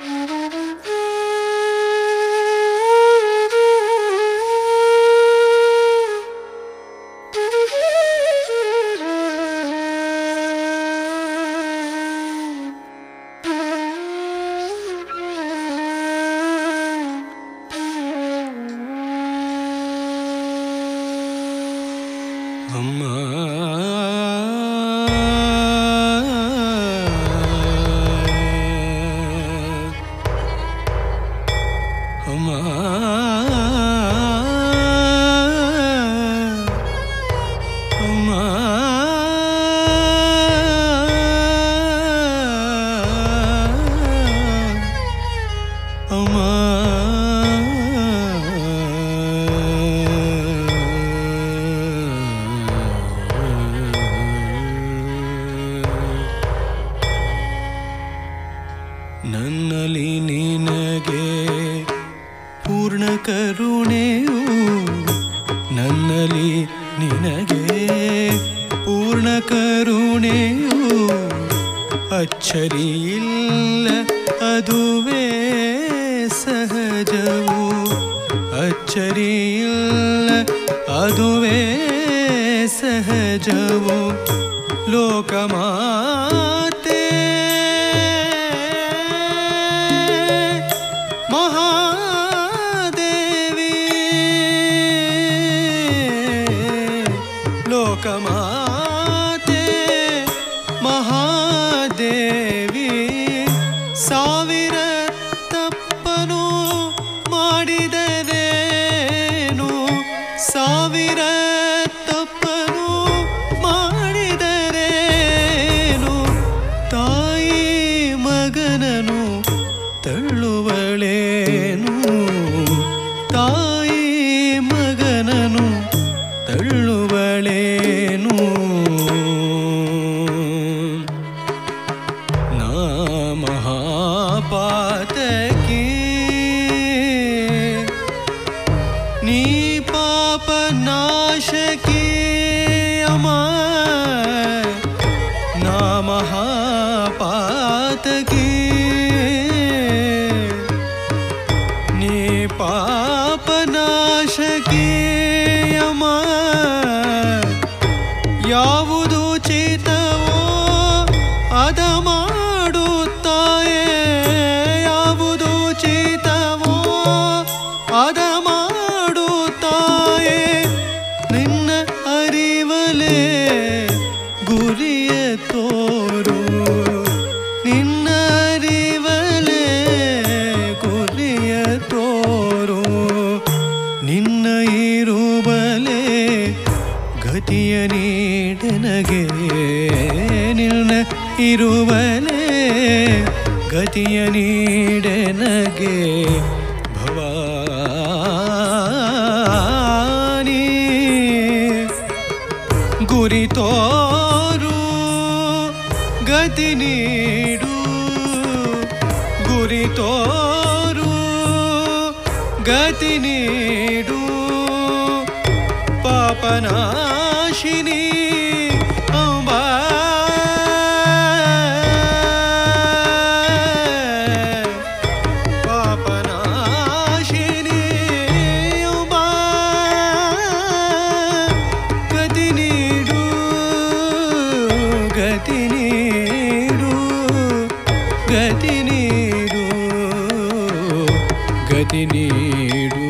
ನನ್ನಲ್ಲಿ ನಿನಗೆ ಪೂರ್ಣ ಕರುಣೆಯು, ನನ್ನಲ್ಲಿ ನಿನಗೆ ಪೂರ್ಣ ಕರುಣೆಯು, ಅಚ್ಚರಿಯಿಲ್ಲ ಅದುವೇ ಸಹಜವು, ಅಚ್ಚರಿಯಿಲ್ಲ ಅದುವೇ ಸಹಜವು. ಲೋಕಮಾತೆ ಮಹಾದೇವಿ, ಲೋಕಮಾತೆ ಮಹಾದೇವಿ, ಸಾವಿರ ತಪ್ಪನು ಮಾಡಿದರೇನು, ಸಾವಿರ ತಪ್ಪನು ಮಾಡಿದರೇನು, ತಾಯಿ ಮಗನನು ತಳ್ಳುವಳೇನು, ತಾಯಿ ಮಗನನು ತಳ್ಳುವಳೇನು. ನಾ ಮಹಾಪಾತಕಿ ನೀ ಪಾಪ ನಾಶಕಿ ಅಮ್ಮ, ನಾ ಮಹಾಪಾತಕಿ ನೀ ಪಾಪ ನಾಶಕಿ ಅಮ್ಮ. ಯಾವುದು ಚಿತವೋ ಅದ ಮಾಡುತ್ತಾಯೇ, ಯಾವುದು ಚಿತವೋ ಅದ ಮಾಡುತ್ತಾಯೇ, ನಿನ್ನ ಅರಿವಲೇ ಗುರಿಯ ತೋರು, ನಿನ್ನ ಅರಿವಲೇ ಗುರಿಯ ತೋರು, ನಿನ್ನ ಇರುವಲೇ ಗತಿಯ ನೀಡನಗೆ, ನಿನ್ನ ಇರುವಲೇ ಗತಿಯ ನೀಡನಗೆ. ಭವಾನಿ ಗುರಿ ತೋರು ಗತಿ ನೀಡು, ಗುರಿ ತೋರು ಗತಿ ನೀಡು, ಪಾಪನಾಶಿನಿ ಅಂಬಾ, ಪಾಪನಾಶಿನಿ ಅಂಬಾ, ಗತಿ ನೀಡು, ಗತಿ ನೀಡು, ಗತಿ ನೀಡು, ಗತಿ ನೀಡು.